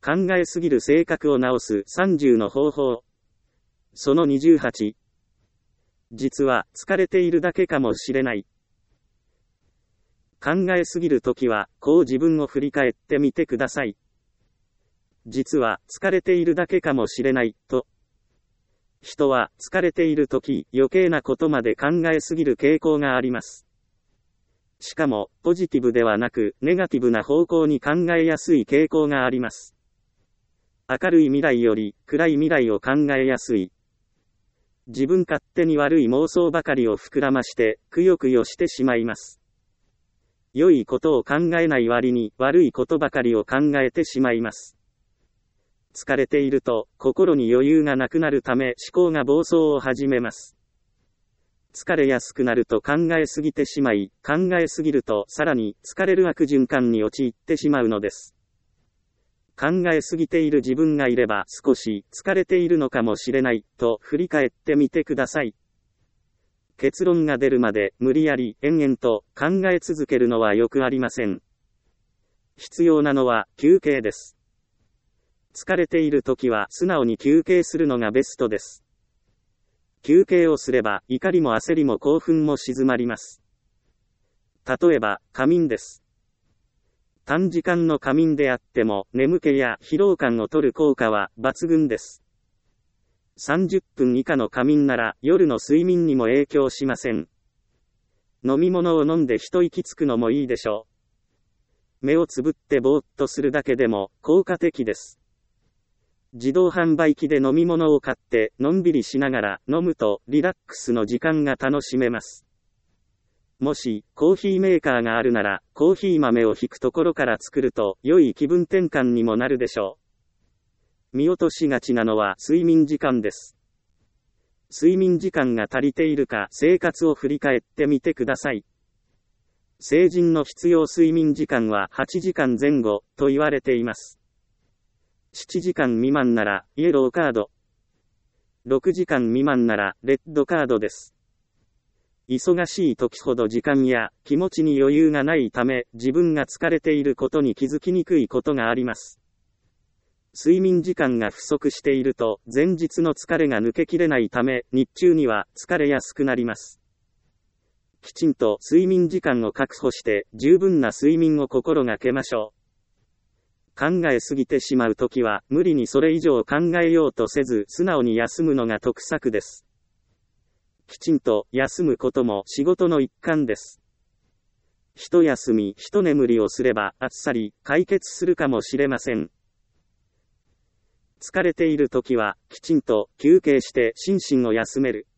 考えすぎる性格を直す30の方法。その28。実は疲れているだけかもしれない。考えすぎるときは、こう自分を振り返ってみてください。実は疲れているだけかもしれない、と。人は疲れているとき、余計なことまで考えすぎる傾向があります。しかも、ポジティブではなく、ネガティブな方向に考えやすい傾向があります。明るい未来より、暗い未来を考えやすい。自分勝手に悪い妄想ばかりを膨らまして、くよくよしてしまいます。良いことを考えない割に、悪いことばかりを考えてしまいます。疲れていると、心に余裕がなくなるため、思考が暴走を始めます。疲れやすくなると考えすぎてしまい、考えすぎるとさらに疲れる悪循環に陥ってしまうのです。考えすぎている自分がいれば少し疲れているのかもしれないと振り返ってみてください。結論が出るまで無理やり延々と考え続けるのはよくありません。必要なのは休憩です。疲れているときは素直に休憩するのがベストです。休憩をすれば怒りも焦りも興奮も静まります。例えば仮眠です。短時間の仮眠であっても眠気や疲労感を取る効果は抜群です。30分以下の仮眠なら夜の睡眠にも影響しません。飲み物を飲んで一息つくのもいいでしょう。目をつぶってぼーっとするだけでも効果的です。自動販売機で飲み物を買ってのんびりしながら飲むとリラックスの時間が楽しめます。もしコーヒーメーカーがあるならコーヒー豆をひくところから作ると良い気分転換にもなるでしょう。見落としがちなのは睡眠時間です。睡眠時間が足りているか生活を振り返ってみてください。成人の必要睡眠時間は8時間前後と言われています。7時間未満ならイエローカード。6時間未満ならレッドカードです。忙しい時ほど時間や気持ちに余裕がないため自分が疲れていることに気づきにくいことがあります。睡眠時間が不足していると前日の疲れが抜けきれないため日中には疲れやすくなります。きちんと睡眠時間を確保して十分な睡眠を心がけましょう。考えすぎてしまうときは無理にそれ以上考えようとせず素直に休むのが得策です。きちんと休むことも仕事の一環です。一休み一眠りをすればあっさり解決するかもしれません。疲れているときはきちんと休憩して心身を休める。